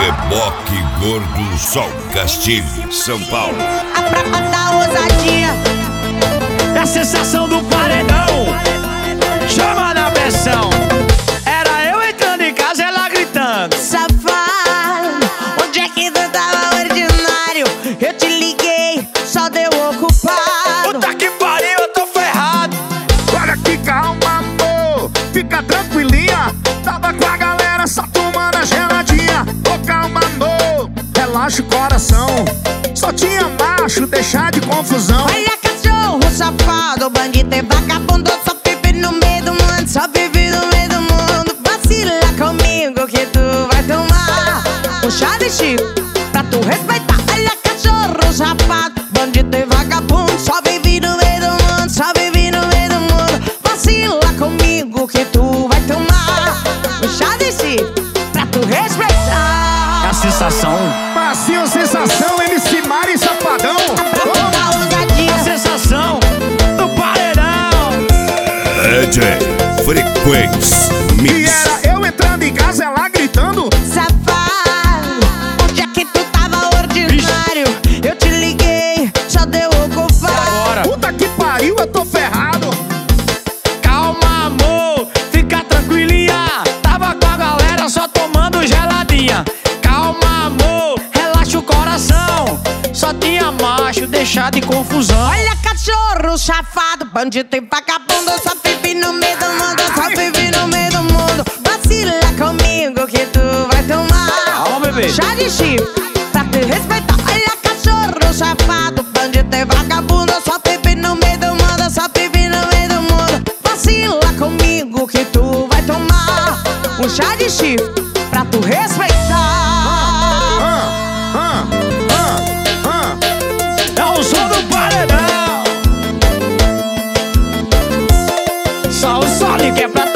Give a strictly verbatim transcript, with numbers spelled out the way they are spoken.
Reboque Gordo Sol Castilho, São Paulo. A prova da ousadia é a sensação do paredão. Chama na pressão. Era eu entrando em casa, ela gritando: safado, onde é que tu tava ordinário? Eu te liguei, só deu ocupado. Puta que pariu, eu tô ferrado. Olha que calma, amor, fica tranquilinha. Tava com a galera só tomando a geladinha. Ô, calma, amor, relaxa o coração. Só tinha macho, deixar de confusão. Olha cachorro safado, bandido e vagabundo, só vive no meio do mundo, só vive no meio do mundo. Vacila comigo que tu vai tomar um chá de chifre pra tu respeitar. Olha cachorro safado, bandido e vagabundo, só vive no meio do mundo, só vive no meio do mundo. Vacila comigo que tu vai tomar um chá de chifre pra tu respeitar. É a sensação. Passinho, sensação, M C Mari Safadão. A sensação do paredão. D J Frequência E Mix. era eu entrando em casa, ela gritando: safado, onde é que tu tava ordinário? Eu te liguei, só deu ocupado. Agora, puta que pariu, eu tô ferrado. calma, amor, fica tranquilinha. Tava com a galera só tomando geladinha. Calma, amor, relaxa o coração. Só tinha macho, deixar de confusão. Olha cachorro safado, bandido e vagabundo, só vive no meio do mundo, só vive no meio do mundo. Vacila comigo que tu vai tomar Calma, bebê. chá de chifre pra te respeitar. Olha cachorro safado, bandido e vagabundo, só vive no meio do mundo, só vive no meio do mundo. Vacila comigo que tu vai tomar um chá de chifre pra tu respeitar. Ah, ah, ah, É o som do paredão. Só o Sonic é pra